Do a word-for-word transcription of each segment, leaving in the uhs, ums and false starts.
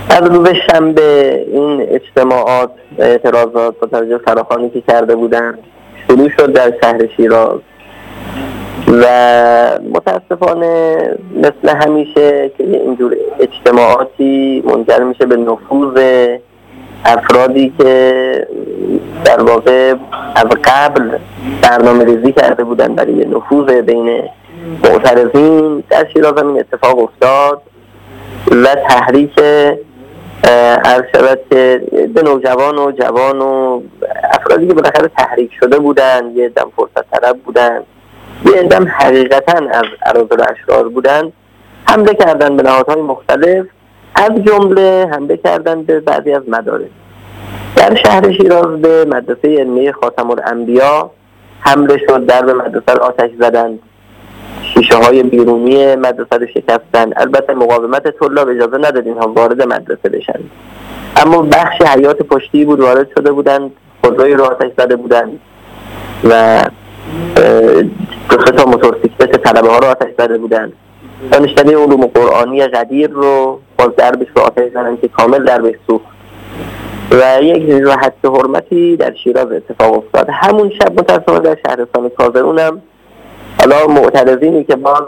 از روز شنبه این اجتماعات و اعتراضات با توجه فراخوانی که کرده بودند شروع شد در شهر شیراز و متاسفانه مثل همیشه که اینجور اجتماعاتی منجر میشه به نفوذ افرادی که در واقع از قبل برنامه ریزی کرده بودن برای نفوذ بین معترضین. در شیراز هم این اتفاق افتاد و تحریک عرض شود که به نوجوان و جوان و افرادی که بالاخره تحریک شده بودن، یه دم فرصت طلب بودن، یه دم حقیقتا از اراذل اشرار بودن، حمله کردن به نهادهای مختلف، از جمله حمله کردن به بعضی از مدارس. در شهر شیراز به مدرسه علمیه خاتم الانبیا حمله شد، در به مدرسه رو آتش زدند، شیشه های بیرونی مدرسه رو شکستن. البته مقاومت طلاب اجازه نداد اینها وارد مدرسه بشن، اما بخش حیاط پشتی بود وارد شده بودند، خودروی رو آتش زده بودند و دو سه تا موتورسیکلت طلبه ها رو آتش زده بودند. دانشکده علوم قرآنی قدیر رو باز دربش رو آتش زدن که کامل دربش سوخت و یک نیروی حد حرمتی در شیراز اتفاق افتاد. همون شب متأسفانه در شهرستان کازرونم حالا معترضینی که باز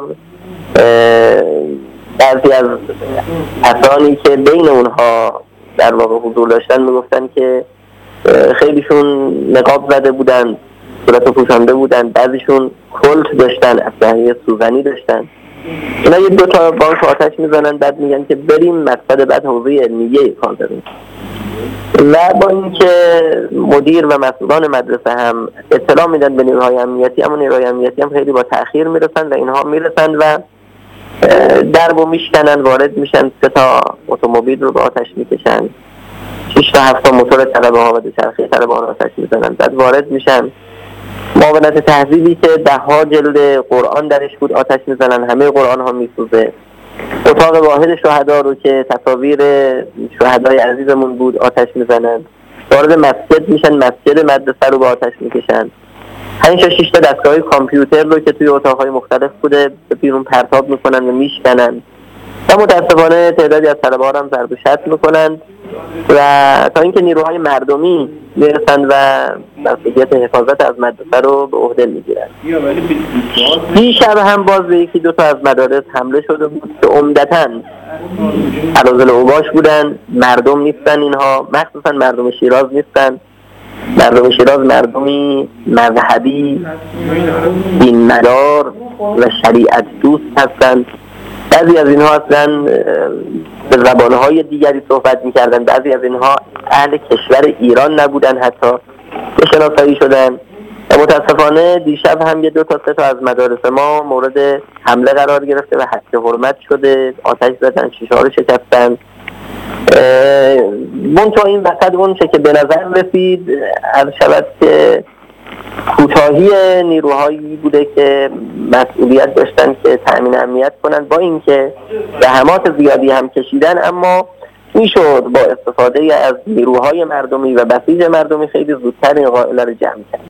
بعضی از افرادی که بین اونها در واقع حضور داشتن میگفتن که خیلیشون نقاب زده بودن، صورت پوشانده بودن، بعضیشون کلت داشتن، اسلحه سوزنی داشتن. اینا یه دو تا بانک آتش میزنن، بعد میگن که بریم مقصد بعد حوزه علمیه کازرون. و با اینکه مدیر و مسئولان مدرسه هم اطلاع میدن به نیروهای امنیتی، اما نیروهای امنیتی هم خیلی با تأخیر میرسن و اینها میرسن و دربو میشکنن، وارد میشن، سه تا اتومبیل رو به آتش میکشن، شش تا هفت تا موتور طلبه ها و دوچرخه طلبه ها رو آتش میزنن، بعد وارد میشن. معاونت تهذیبی که ده ها جلد قرآن درش بود آتش میزنن، همه قرآن ها میسوزه. اتاق واحد شهدا رو که تصاویر شهدای عزیزمون بود آتش میزنن. وارد مسجد میشن، مسجد مدرسه رو به آتش میکشن. پنج تا شش تا دستگاه کامپیوتر رو که توی اتاقهای مختلف بوده به بیرون پرتاب میکنن و میشکنن و متاسفانه تعدادی از طلبه ها هم ضرب و شتم میکنن و تا اینکه نیروهای مردمی میرسن و مسئولیت حفاظت از مدرسه رو به عهده میگیرن. دیشب هم باز به یکی دو تا از مدارس حمله شده بود که عمدتاً اراذل اوباش بودن، مردم نیستن اینها، مخصوصا مردم شیراز نیستن. مردم شیراز مردمی مذهبی، دین مدار و شریعت دوست هستند. بعضی از اینها اصلا به زبانهای دیگری صحبت میکردن، بعضی از اینها اهل کشور ایران نبودن، حتی به شناسایی شدن و متاسفانه دیشب هم یه دو تا سه تا از مدارس ما مورد حمله قرار گرفته و حد حرمت شده، آتش زدن، شیشه ها رو شکستن. منتها این وسط اون چه که به نظر رسید عرض شود که کوتاهی نیروهایی بوده که مسئولیت داشتن که تأمین امنیت کنن، با اینکه زحمات زیادی هم کشیدن، اما میشد با استفاده از نیروهای مردمی و بسیج مردمی خیلی زودتر این قائله رو جمع کرد.